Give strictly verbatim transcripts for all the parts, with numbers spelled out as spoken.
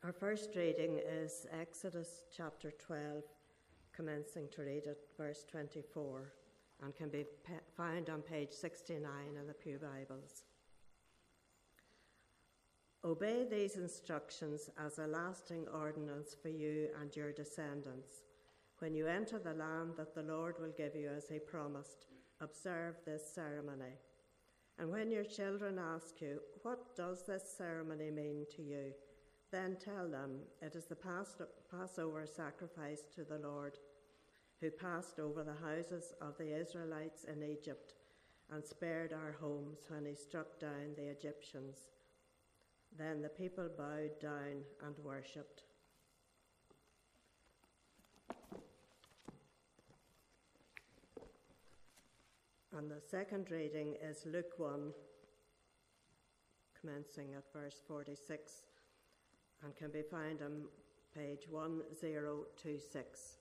Our first reading is Exodus chapter twelve, commencing to read at verse twenty-four, and can be found on page sixty-nine in the Pew Bibles. Obey these instructions as a lasting ordinance for you and your descendants. When you enter the land that the Lord will give you as he promised, observe this ceremony. And when your children ask you, "What does this ceremony mean to you?" then tell them, it is the Passover sacrifice to the Lord, who passed over the houses of the Israelites in Egypt and spared our homes when he struck down the Egyptians. Then the people bowed down and worshipped. And the second reading is Luke one, commencing at verse forty-six, and can be found on page one thousand twenty-six.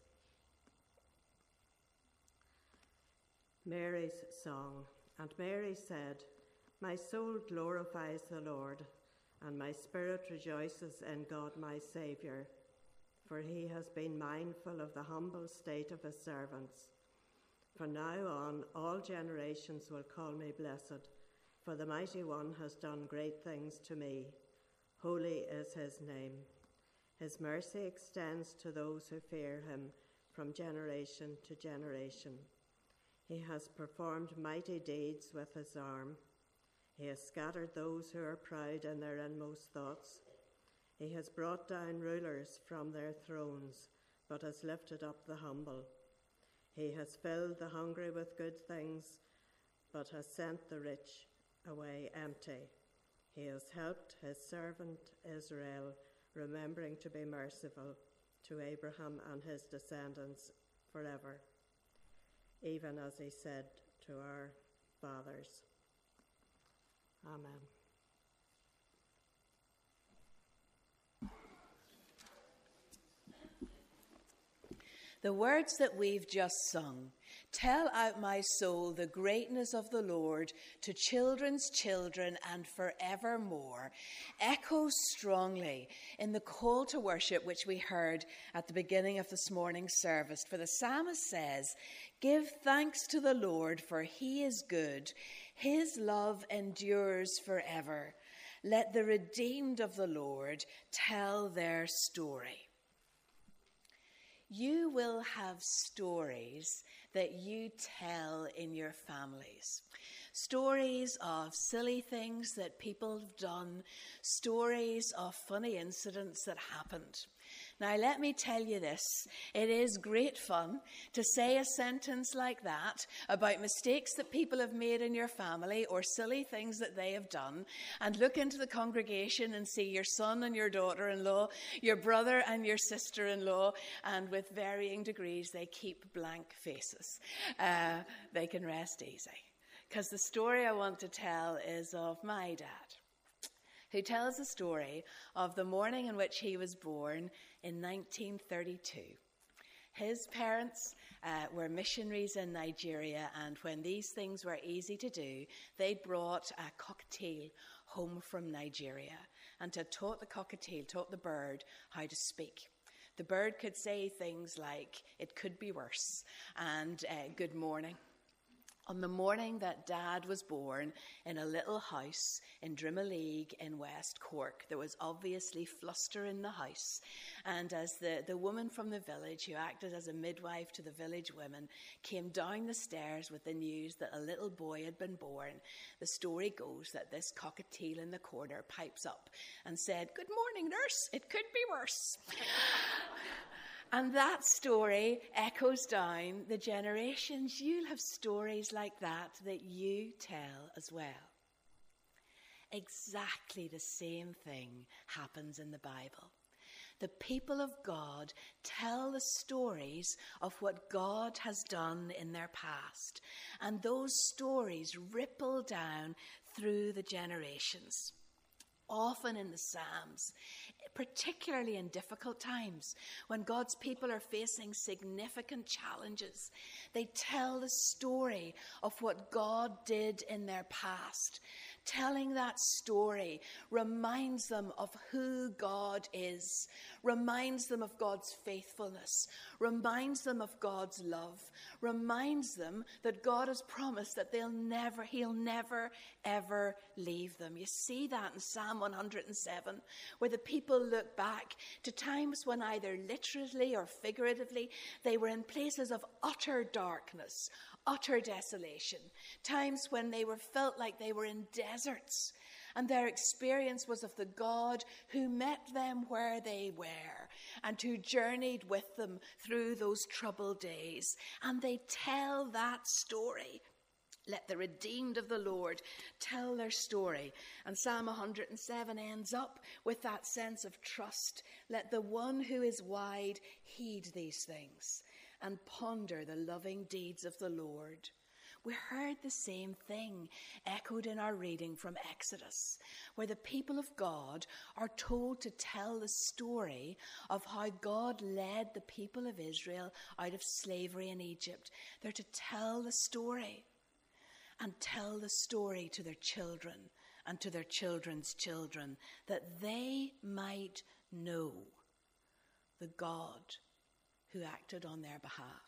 Mary's Song. And Mary said, "My soul glorifies the Lord, and my spirit rejoices in God my Saviour, for he has been mindful of the humble state of his servants. From now on, all generations will call me blessed, for the Mighty One has done great things to me. Holy is his name. His mercy extends to those who fear him from generation to generation. He has performed mighty deeds with his arm. He has scattered those who are proud in their inmost thoughts. He has brought down rulers from their thrones, but has lifted up the humble. He has filled the hungry with good things, but has sent the rich away empty. He has helped his servant Israel, remembering to be merciful to Abraham and his descendants forever, even as he said to our fathers." Amen. The words that we've just sung, "Tell out my soul the greatness of the Lord to children's children and forevermore," echoes strongly in the call to worship which we heard at the beginning of this morning's service. For the psalmist says, "Give thanks to the Lord, for he is good. His love endures forever. Let the redeemed of the Lord tell their story." You will have stories that you tell in your families. Stories of silly things that people have done, stories of funny incidents that happened. Now, let me tell you this. It is great fun to say a sentence like that about mistakes that people have made in your family or silly things that they have done, and look into the congregation and see your son and your daughter-in-law, your brother and your sister-in-law, and with varying degrees, they keep blank faces. Uh, they can rest easy. Because the story I want to tell is of my dad, who tells the story of the morning in which he was born in nineteen thirty-two. His parents uh, were missionaries in Nigeria, and when these things were easy to do, they brought a cockatiel home from Nigeria and had taught the cockatiel, taught the bird how to speak. The bird could say things like, "It could be worse," and uh, "good morning." On the morning that Dad was born, in a little house in Drimoleague in West Cork, there was obviously fluster in the house. And as the, the woman from the village, who acted as a midwife to the village women, came down the stairs with the news that a little boy had been born, the story goes that this cockatiel in the corner pipes up and said, "Good morning, nurse, it could be worse." And that story echoes down the generations. You'll have stories like that that you tell as well. Exactly the same thing happens in the Bible. The people of God tell the stories of what God has done in their past, and those stories ripple down through the generations. Often in the Psalms, particularly in difficult times, when God's people are facing significant challenges, they tell the story of what God did in their past Telling that story reminds them of who God is, reminds them of God's faithfulness, reminds them of God's love, reminds them that God has promised that they'll never, he'll never, ever leave them. You see that in Psalm one hundred seven, where the people look back to times when either literally or figuratively they were in places of utter darkness, utter desolation, times when they were felt like they were in deserts, and their experience was of the God who met them where they were and who journeyed with them through those troubled days. And they tell that story. Let the redeemed of the Lord tell their story. And Psalm one hundred seven ends up with that sense of trust. Let the one who is wide heed these things and ponder the loving deeds of the Lord. We heard the same thing echoed in our reading from Exodus, where the people of God are told to tell the story of how God led the people of Israel out of slavery in Egypt. They're to tell the story and tell the story to their children and to their children's children, that they might know the God who acted on their behalf.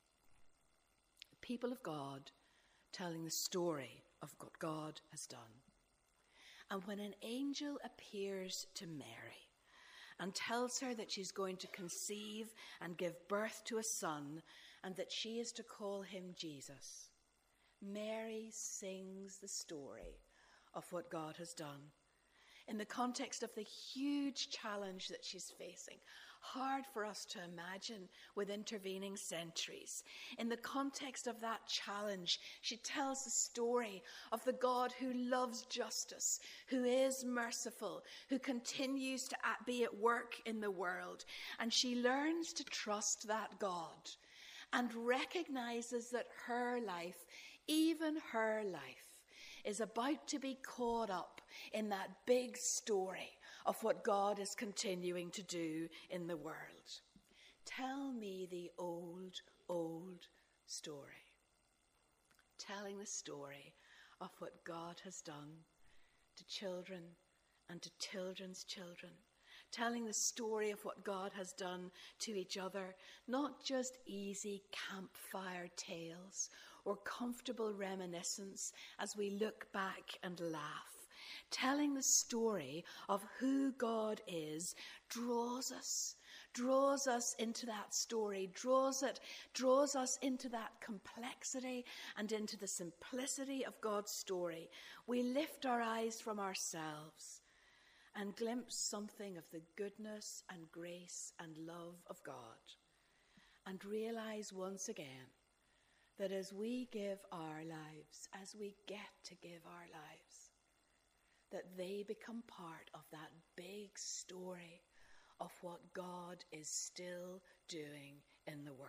The people of God telling the story of what God has done. And when an angel appears to Mary and tells her that she's going to conceive and give birth to a son and that she is to call him Jesus, Mary sings the story of what God has done in the context of the huge challenge that she's facing. Hard for us to imagine with intervening centuries. In the context of that challenge, she tells the story of the God who loves justice, who is merciful, who continues to be at work in the world. And she learns to trust that God and recognizes that her life, even her life, is about to be caught up in that big story of what God is continuing to do in the world. Tell me the old, old story. Telling the story of what God has done to children and to children's children. Telling the story of what God has done to each other, not just easy campfire tales or comfortable reminiscence as we look back and laugh. Telling the story of who God is draws us, draws us into that story, draws it, draws us into that complexity and into the simplicity of God's story. We lift our eyes from ourselves and glimpse something of the goodness and grace and love of God, and realize once again that as we give our lives, as we get to give our lives, that they become part of that big story of what God is still doing in the world.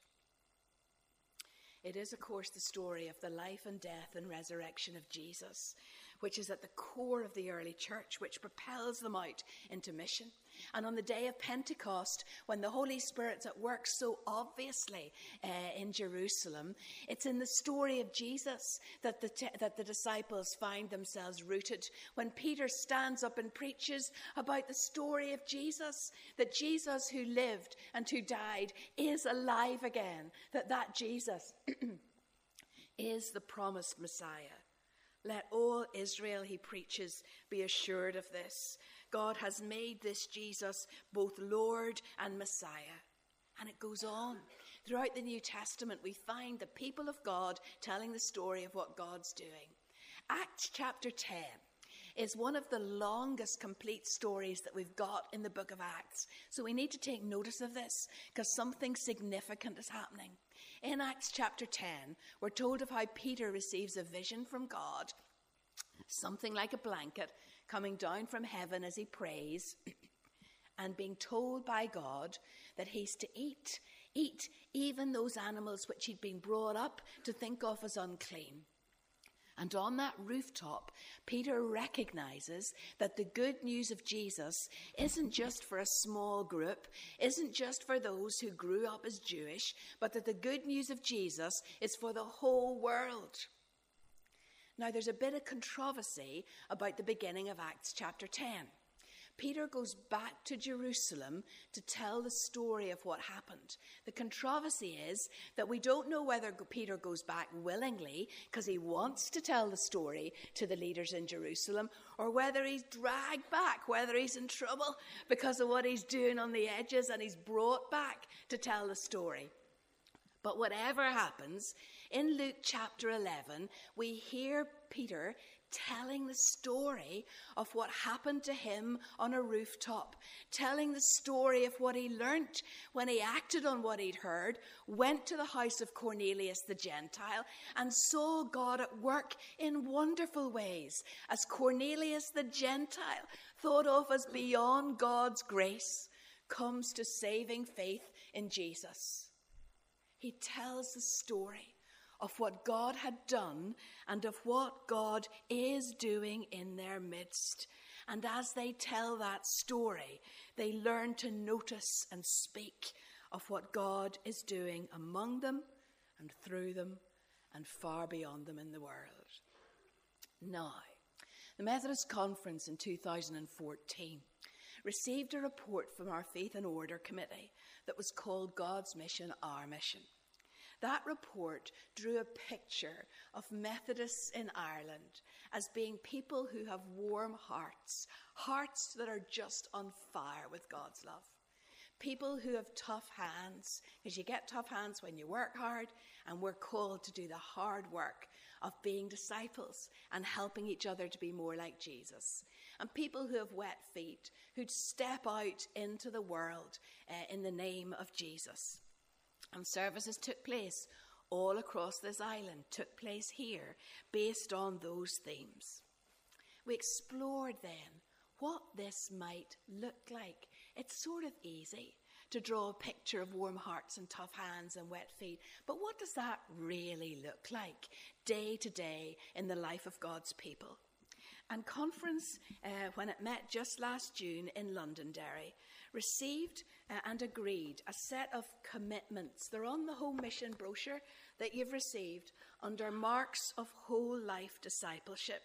It is, of course, the story of the life and death and resurrection of Jesus, which is at the core of the early church, which propels them out into mission. And on the day of Pentecost, when the Holy Spirit's at work so obviously uh, in Jerusalem, it's in the story of Jesus that the, te- that the disciples find themselves rooted. When Peter stands up and preaches about the story of Jesus, that Jesus who lived and who died is alive again, that that Jesus is the promised Messiah. Let all Israel, he preaches, be assured of this. God has made this Jesus both Lord and Messiah. And it goes on. Throughout the New Testament, we find the people of God telling the story of what God's doing. Acts chapter ten is one of the longest complete stories that we've got in the book of Acts. So we need to take notice of this because something significant is happening. In Acts chapter ten, we're told of how Peter receives a vision from God, something like a blanket coming down from heaven as he prays, and being told by God that he's to eat, eat even those animals which he'd been brought up to think of as unclean. And on that rooftop, Peter recognizes that the good news of Jesus isn't just for a small group, isn't just for those who grew up as Jewish, but that the good news of Jesus is for the whole world. Now, there's a bit of controversy about the beginning of Acts chapter ten. Peter goes back to Jerusalem to tell the story of what happened. The controversy is that we don't know whether Peter goes back willingly because he wants to tell the story to the leaders in Jerusalem, or whether he's dragged back, whether he's in trouble because of what he's doing on the edges and he's brought back to tell the story. But whatever happens, in Luke chapter eleven, we hear Peter telling the story of what happened to him on a rooftop, telling the story of what he learnt when he acted on what he'd heard, went to the house of Cornelius the Gentile, and saw God at work in wonderful ways, as Cornelius the Gentile, thought of as beyond God's grace, comes to saving faith in Jesus. He tells the story of what God had done and of what God is doing in their midst. And as they tell that story, they learn to notice and speak of what God is doing among them and through them and far beyond them in the world. Now, the Methodist Conference in two thousand fourteen received a report from our Faith and Order Committee that was called God's Mission, Our Mission. That report drew a picture of Methodists in Ireland as being people who have warm hearts, hearts that are just on fire with God's love. People who have tough hands, because you get tough hands when you work hard, and we're called to do the hard work of being disciples and helping each other to be more like Jesus. And people who have wet feet, who'd step out into the world uh, in the name of Jesus. And services took place all across this island, took place here, based on those themes. We explored then what this might look like. It's sort of easy to draw a picture of warm hearts and tough hands and wet feet, but what does that really look like day to day in the life of God's people? And conference, uh, when it met just last June in Londonderry, received uh, and agreed a set of commitments. They're on the Home Mission brochure that you've received under marks of whole life discipleship.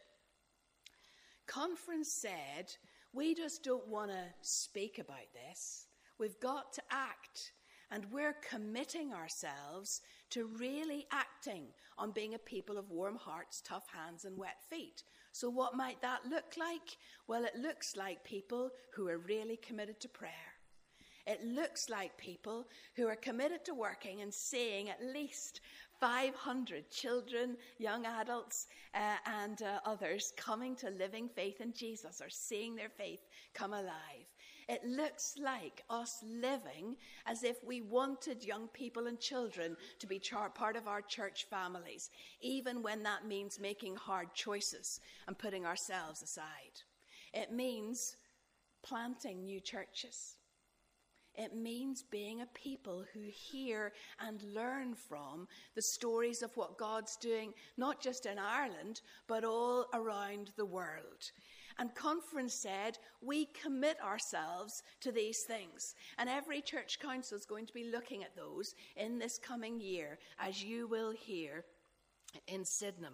Conference said, we just don't want to speak about this. We've got to act. And we're committing ourselves to really acting on being a people of warm hearts, tough hands, and wet feet. So what might that look like? Well, it looks like people who are really committed to prayer. It looks like people who are committed to working and seeing at least five hundred children, young adults, uh, and uh, others coming to living faith in Jesus, or seeing their faith come alive. It looks like us living as if we wanted young people and children to be char- part of our church families, even when that means making hard choices and putting ourselves aside. It means planting new churches. It means being a people who hear and learn from the stories of what God's doing, not just in Ireland, but all around the world. And Conference said, we commit ourselves to these things. And every church council is going to be looking at those in this coming year, as you will hear in Sydenham.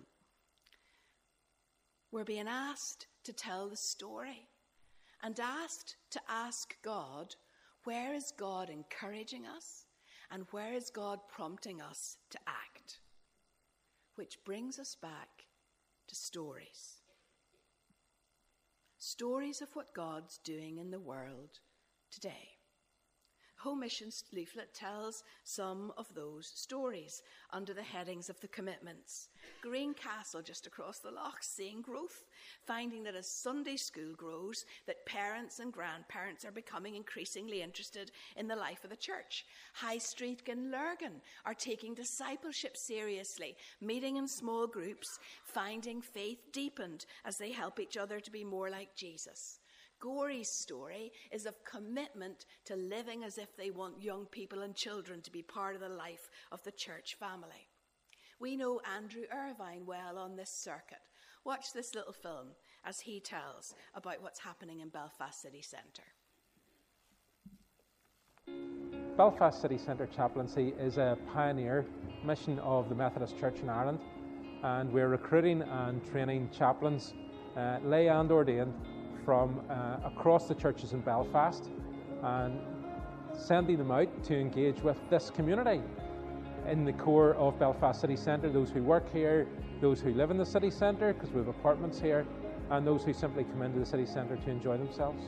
We're being asked to tell the story and asked to ask God, where is God encouraging us and where is God prompting us to act? Which brings us back to stories. Stories of what God's doing in the world today. Home Mission's leaflet tells some of those stories under the headings of the commitments. Greencastle, just across the loch, seeing growth, finding that as Sunday school grows, that parents and grandparents are becoming increasingly interested in the life of the church. High Street and Lurgan are taking discipleship seriously, meeting in small groups, finding faith deepened as they help each other to be more like Jesus. Gorey's story is of commitment to living as if they want young people and children to be part of the life of the church family. We know Andrew Irvine well on this circuit. Watch this little film as he tells about what's happening in Belfast City Centre. Belfast City Centre Chaplaincy is a pioneer mission of the Methodist Church in Ireland. and we're recruiting and training chaplains, uh, lay and ordained, from uh, across the churches in Belfast, and sending them out to engage with this community in the core of Belfast City Centre, those who work here, those who live in the city centre because we have apartments here, and those who simply come into the city centre to enjoy themselves.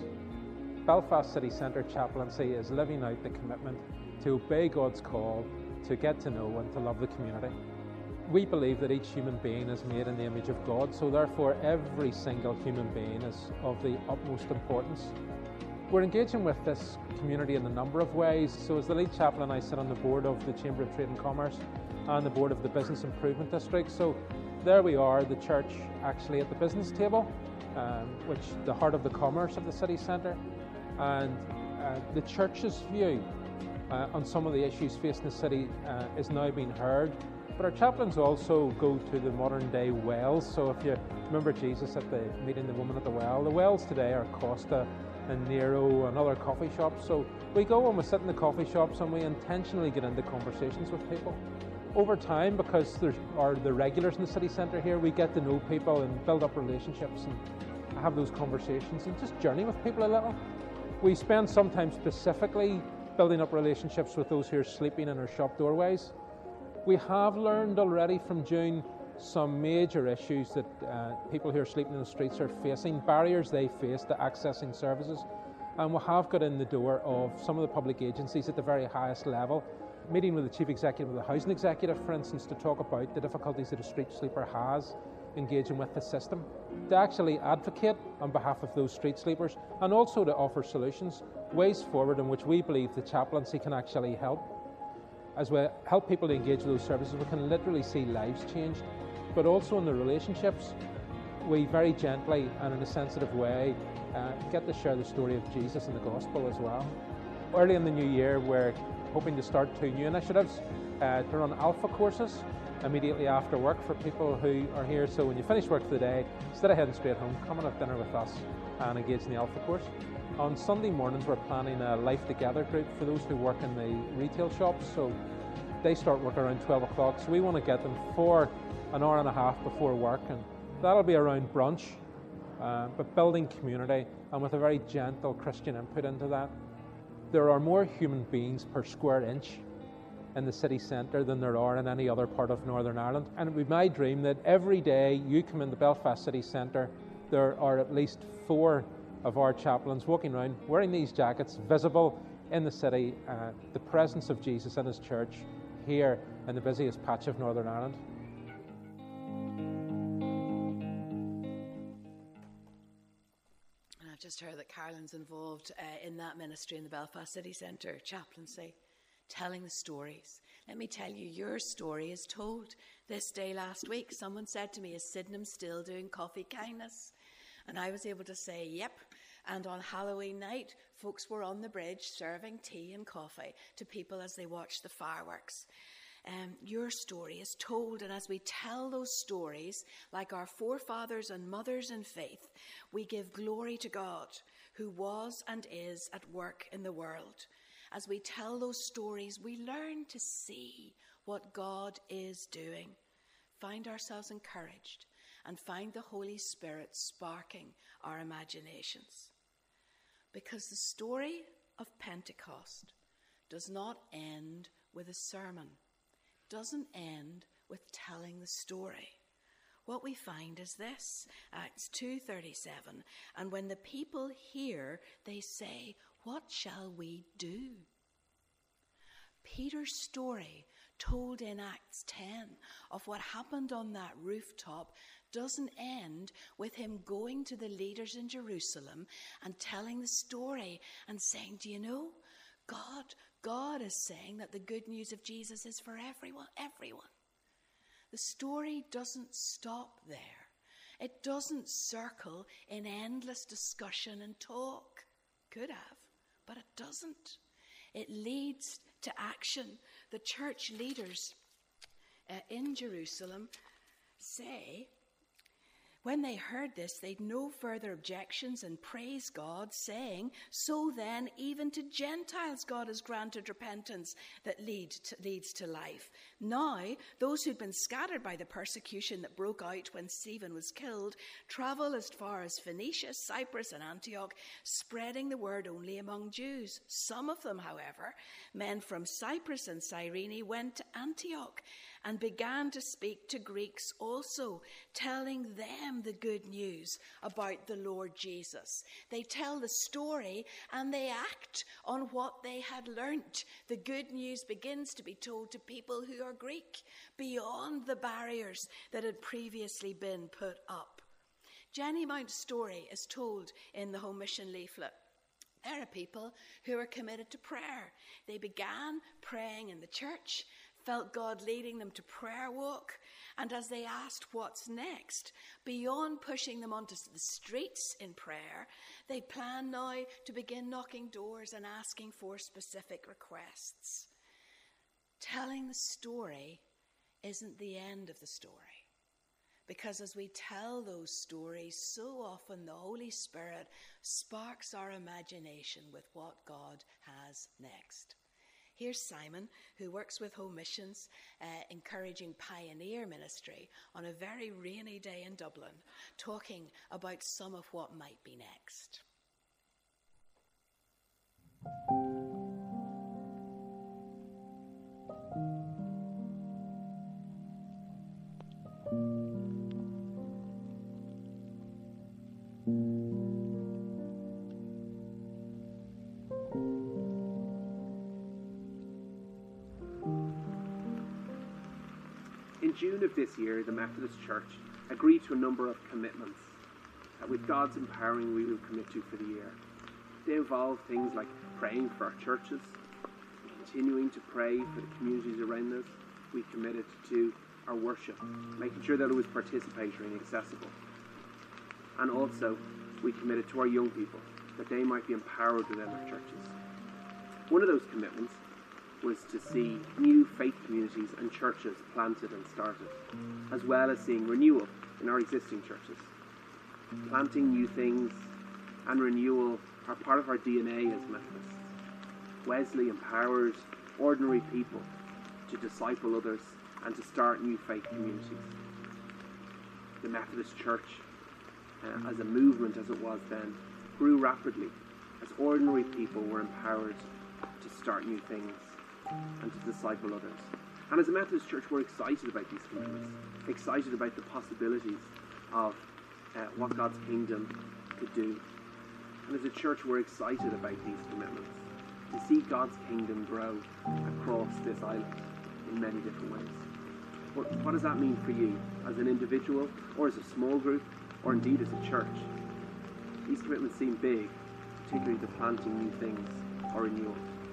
Belfast City Centre chaplaincy is living out the commitment to obey God's call, to get to know and to love the community. We believe that each human being is made in the image of God, so therefore every single human being is of the utmost importance. We're engaging with this community in a number of ways. So as the lead chaplain, I sit on the board of the Chamber of Trade and Commerce and the board of the Business Improvement District. So there we are, the church actually at the business table, um, which the heart of the commerce of the city centre, and uh, the church's view uh, on some of the issues facing the city uh, is now being heard. But our chaplains also go to the modern day wells. So if you remember Jesus at the meeting the woman at the well, the wells today are Costa and Nero and other coffee shops. So we go and we sit in the coffee shops and we intentionally get into conversations with people. Over time, because there are the regulars in the city centre here, we get to know people and build up relationships and have those conversations and just journey with people a little. We spend some time specifically building up relationships with those who are sleeping in our shop doorways. We have learned already from June some major issues that uh, people who are sleeping in the streets are facing, barriers they face to accessing services. And we have got in the door of some of the public agencies at the very highest level, meeting with the Chief Executive of the Housing Executive, for instance, to talk about the difficulties that a street sleeper has engaging with the system, to actually advocate on behalf of those street sleepers and also to offer solutions, ways forward in which we believe the chaplaincy can actually help. As we help people to engage with those services, we can literally see lives changed, but also in the relationships, we very gently and in a sensitive way uh, get to share the story of Jesus and the gospel as well. Early in the new year, we're hoping to start two new initiatives uh, to run alpha courses immediately after work for people who are here. So when you finish work for the day, instead of heading straight home, come and have dinner with us and engage in the alpha course. On Sunday mornings, we're planning a Life Together group for those who work in the retail shops. So they start work around twelve o'clock, so we want to get them for an hour and a half before work, and that'll be around brunch, uh, but building community and with a very gentle Christian input into that. There are more human beings per square inch in the city centre than there are in any other part of Northern Ireland. And it would be my dream that every day you come in the Belfast city centre, there are at least four of our chaplains walking around wearing these jackets, visible in the city, uh, the presence of Jesus in his church here in the busiest patch of Northern Ireland. Just heard that Carolyn's involved uh, in that ministry in the Belfast City Centre, chaplaincy, telling the stories. Let me tell you, your story is told. This day last week, someone said to me, is Sydenham still doing coffee kindness? And I was able to say, yep. And on Halloween night, folks were on the bridge serving tea and coffee to people as they watched the fireworks. Um, your story is told, and as we tell those stories, like our forefathers and mothers in faith, we give glory to God, who was and is at work in the world. As we tell those stories, we learn to see what God is doing, find ourselves encouraged, and find the Holy Spirit sparking our imaginations. Because the story of Pentecost does not end with a sermon. Doesn't end with telling the story. What we find is this, Acts two thirty-seven, and when the people hear, they say, what shall we do? Peter's story, told in Acts ten, of what happened on that rooftop, doesn't end with him going to the leaders in Jerusalem and telling the story and saying, do you know, God God is saying that the good news of Jesus is for everyone, everyone. The story doesn't stop there. It doesn't circle in endless discussion and talk. Could have, but it doesn't. It leads to action. The church leaders uh, in Jerusalem say, When they heard this, they'd no further objections and praised God, saying, "So then, even to Gentiles God has granted repentance that lead to, leads to life." Now, those who'd been scattered by the persecution that broke out when Stephen was killed travel as far as Phoenicia, Cyprus, and Antioch, spreading the word only among Jews. Some of them, however, men from Cyprus and Cyrene, went to Antioch and began to speak to Greeks also, telling them the good news about the Lord Jesus. They tell the story and they act on what they had learnt. The good news begins to be told to people who are Greek, beyond the barriers that had previously been put up. Jenny Mount's story is told in the Home Mission leaflet. There are people who are committed to prayer. They began praying in the church, felt God leading them to prayer walk, and as they asked what's next, beyond pushing them onto the streets in prayer, they plan now to begin knocking doors and asking for specific requests. Telling the story isn't the end of the story, because as we tell those stories, so often the Holy Spirit sparks our imagination with what God has next. Here's Simon, who works with Home Missions, uh, encouraging pioneer ministry on a very rainy day in Dublin, talking about some of what might be next. In June of this year, the Methodist Church agreed to a number of commitments that with God's empowering we will commit to for the year. They involve things like praying for our churches, continuing to pray for the communities around us. We committed to our worship, making sure that it was participatory and accessible. And also, we committed to our young people, that they might be empowered within our churches. One of those commitments was to see new faith communities and churches planted and started, as well as seeing renewal in our existing churches. Planting new things and renewal are part of our D N A as Methodists. Wesley empowers ordinary people to disciple others and to start new faith communities. The Methodist Church, uh, as a movement as it was then, grew rapidly as ordinary people were empowered to start new things and to disciple others. And as a Methodist Church, we're excited about these commitments, excited about the possibilities of uh, what God's kingdom could do. And as a church, we're excited about these commitments, to see God's kingdom grow across this island in many different ways. But what does that mean for you as an individual, or as a small group, or indeed as a church? These commitments seem big, particularly the planting new things or renewal.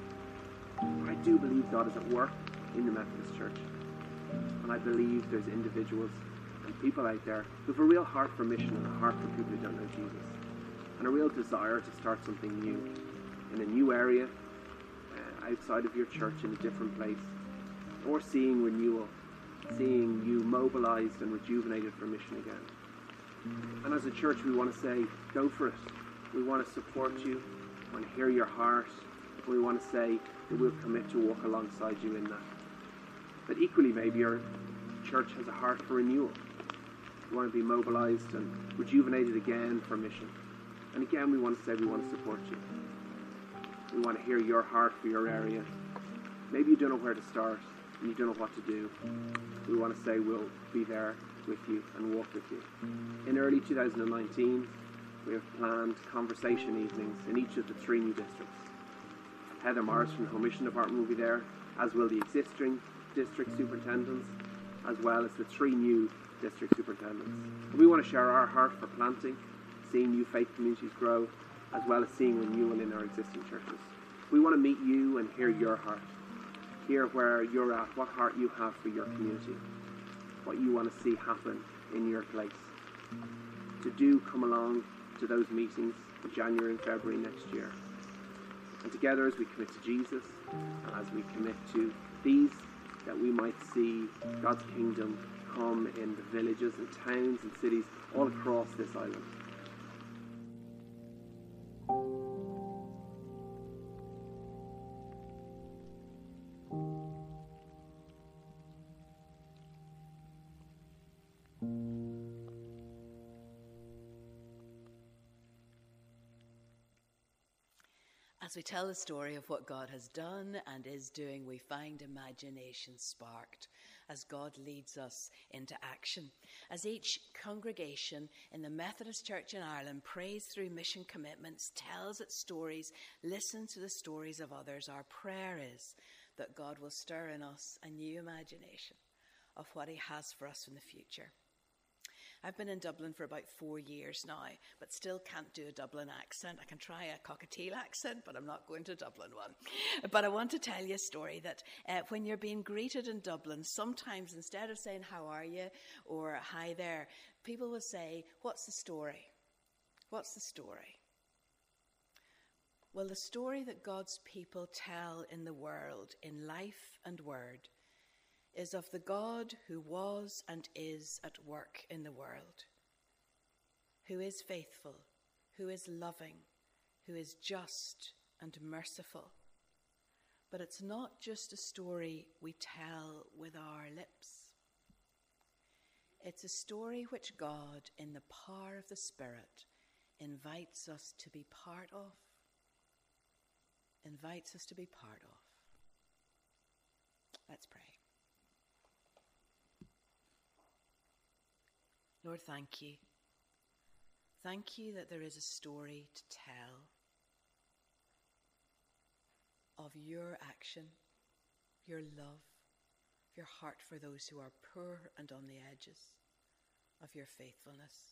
I do believe God is at work in the Methodist Church, and I believe there's individuals and people out there who have a real heart for mission and a heart for people who don't know Jesus, and a real desire to start something new in a new area, uh, outside of your church in a different place, or seeing renewal, seeing you mobilized and rejuvenated for mission again. And as a church, we want to say, go for it. We want to support you, we want to hear your heart. We want to say that we'll commit to walk alongside you in that. But equally, maybe our church has a heart for renewal. We want to be mobilized and rejuvenated again for mission. And again, we want to say we want to support you. We want to hear your heart for your area. Maybe you don't know where to start and you don't know what to do. We want to say we'll be there with you and walk with you. In early two thousand nineteen, we have planned conversation evenings in each of the three new districts. Heather Morris from the Home Mission Department will be there, as will the existing district superintendents, as well as the three new district superintendents. And we want to share our heart for planting, seeing new faith communities grow, as well as seeing renewal in our existing churches. We want to meet you and hear your heart, hear where you're at, what heart you have for your community, what you want to see happen in your place. To do come along to those meetings in January and February next year. And together as we commit to Jesus, and as we commit to these, that we might see God's kingdom come in the villages and towns and cities all across this island. As we tell the story of what God has done and is doing, we find imagination sparked as God leads us into action. As each congregation in the Methodist Church in Ireland prays through mission commitments, tells its stories, listens to the stories of others, our prayer is that God will stir in us a new imagination of what he has for us in the future. I've been in Dublin for about four years now, but still can't do a Dublin accent. I can try a cockatiel accent, but I'm not going to Dublin one. But I want to tell you a story that uh, when you're being greeted in Dublin, sometimes instead of saying, how are you, or hi there, people will say, what's the story? What's the story? Well, the story that God's people tell in the world, in life and word, is of the God who was and is at work in the world, who is faithful, who is loving, who is just and merciful. But it's not just a story we tell with our lips. It's a story which God, in the power of the Spirit, invites us to be part of. Invites us to be part of. Let's pray. Lord, thank you. Thank you that there is a story to tell of your action, your love, your heart for those who are poor and on the edges, of your faithfulness.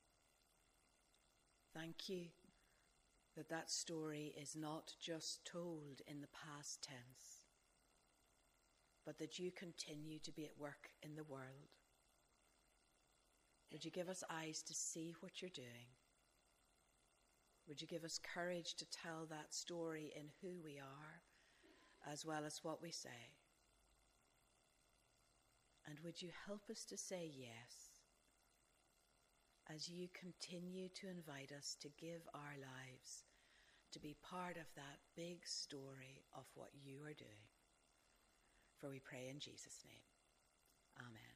Thank you that that story is not just told in the past tense, but that you continue to be at work in the world. Would you give us eyes to see what you're doing? Would you give us courage to tell that story in who we are, as well as what we say? And would you help us to say yes, as you continue to invite us to give our lives to be part of that big story of what you are doing? For we pray in Jesus' name. Amen.